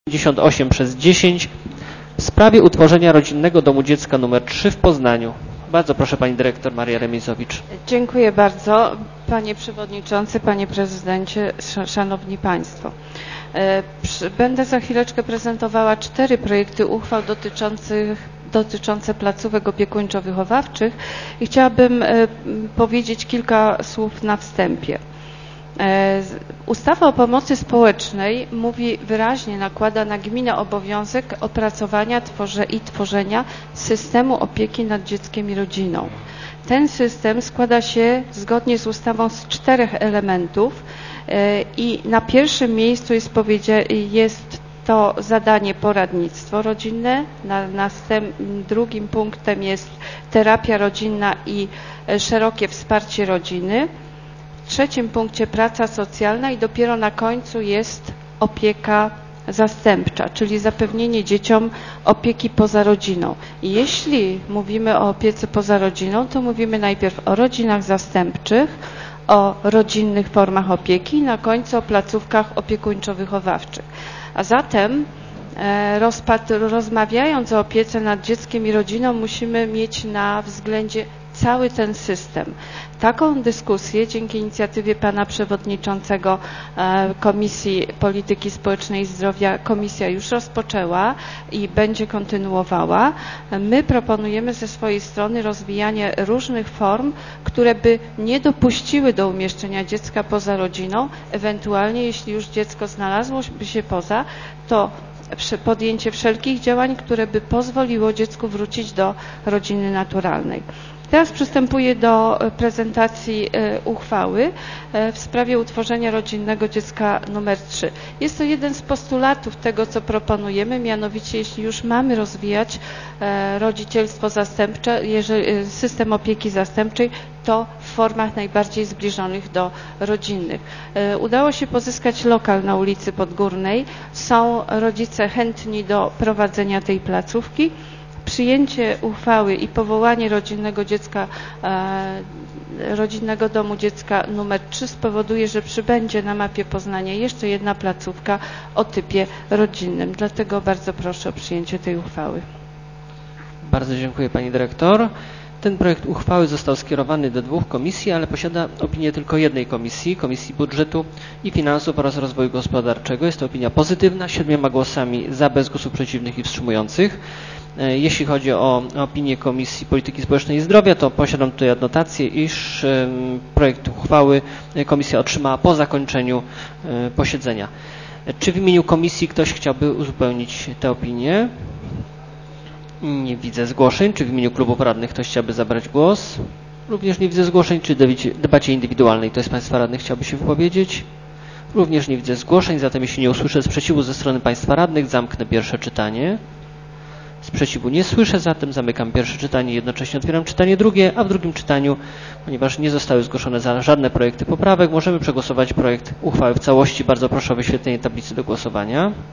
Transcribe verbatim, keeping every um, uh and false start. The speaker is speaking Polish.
pięćdziesiąt osiem przez dziesięć w sprawie utworzenia Rodzinnego Domu Dziecka numer trzy w Poznaniu. Bardzo proszę Pani Dyrektor Maria Remizowicz. Dziękuję bardzo Panie Przewodniczący, Panie Prezydencie, Szanowni Państwo. Będę za chwileczkę prezentowała cztery projekty uchwał dotyczących dotyczące placówek opiekuńczo-wychowawczych i chciałabym powiedzieć kilka słów na wstępie. Ustawa o pomocy społecznej mówi wyraźnie, nakłada na gminę obowiązek opracowania tworze i tworzenia systemu opieki nad dzieckiem i rodziną. Ten system składa się zgodnie z ustawą z czterech elementów i na pierwszym miejscu jest, jest to zadanie poradnictwo rodzinne, na następ, drugim punktem jest terapia rodzinna i szerokie wsparcie rodziny. W trzecim punkcie praca socjalna i dopiero na końcu jest opieka zastępcza, czyli zapewnienie dzieciom opieki poza rodziną. I jeśli mówimy o opiece poza rodziną, to mówimy najpierw o rodzinach zastępczych, o rodzinnych formach opieki i na końcu o placówkach opiekuńczo-wychowawczych. A zatem rozmawiając o opiece nad dzieckiem i rodziną, musimy mieć na względzie cały ten system. Taką dyskusję dzięki inicjatywie Pana Przewodniczącego Komisji Polityki Społecznej i Zdrowia Komisja już rozpoczęła i będzie kontynuowała. My proponujemy ze swojej strony rozwijanie różnych form, które by nie dopuściły do umieszczenia dziecka poza rodziną, ewentualnie jeśli już dziecko znalazłoby się poza, to podjęcie wszelkich działań, które by pozwoliło dziecku wrócić do rodziny naturalnej. Teraz przystępuję do prezentacji uchwały w sprawie utworzenia Rodzinnego Dziecka numer trzy. Jest to jeden z postulatów tego, co proponujemy, mianowicie jeśli już mamy rozwijać rodzicielstwo zastępcze, jeżeli, system opieki zastępczej, to w formach najbardziej zbliżonych do rodzinnych. Udało się pozyskać lokal na ulicy Podgórnej. Są rodzice chętni do prowadzenia tej placówki. Przyjęcie uchwały i powołanie Rodzinnego Dziecka, e, Rodzinnego Domu Dziecka numer trzy spowoduje, że przybędzie na mapie Poznania jeszcze jedna placówka o typie rodzinnym. Dlatego bardzo proszę o przyjęcie tej uchwały. Bardzo dziękuję Pani Dyrektor. Ten projekt uchwały został skierowany do dwóch komisji, ale posiada opinię tylko jednej komisji, Komisji Budżetu i Finansów oraz Rozwoju Gospodarczego. Jest to opinia pozytywna, siedmioma głosami za, bez głosów przeciwnych i wstrzymujących. Jeśli chodzi o opinię Komisji Polityki Społecznej i Zdrowia, to posiadam tutaj adnotację, iż projekt uchwały komisja otrzymała po zakończeniu posiedzenia. Czy w imieniu komisji ktoś chciałby uzupełnić tę opinię? Nie widzę zgłoszeń. Czy w imieniu klubów radnych ktoś chciałby zabrać głos? Również nie widzę zgłoszeń. Czy w debacie indywidualnej ktoś z Państwa radnych chciałby się wypowiedzieć? Również nie widzę zgłoszeń, zatem jeśli nie usłyszę sprzeciwu ze strony Państwa radnych, zamknę pierwsze czytanie. Sprzeciwu nie słyszę, zatem zamykam pierwsze czytanie i jednocześnie otwieram czytanie drugie, a w drugim czytaniu, ponieważ nie zostały zgłoszone żadne projekty poprawek, możemy przegłosować projekt uchwały w całości. Bardzo proszę o wyświetlenie tablicy do głosowania.